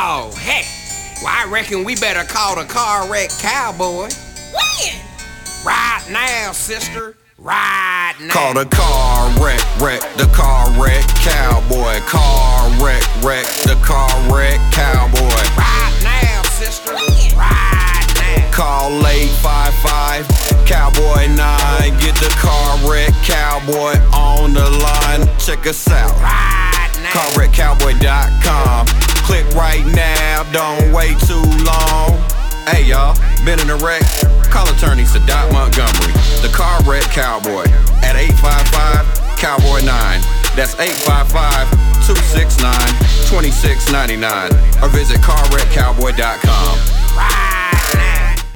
Oh, heck. Well, I reckon we better call the car wreck cowboy. When? Right now, sister. Right now. Call the car wreck, the car wreck cowboy. Car wreck, the car wreck cowboy. Right now, sister. When? Right now. Call 855 Cowboy 9. Get the car wreck cowboy on the line. Check us out. Right now. CarWreckCowboy.com. Click right now, don't wait too long. Hey y'all, been in a wreck? Call attorney Sadat Montgomery, the car wreck cowboy, at 855 Cowboy 9. That's 855-269-2699. Or visit CarWreckCowboy.com. Right.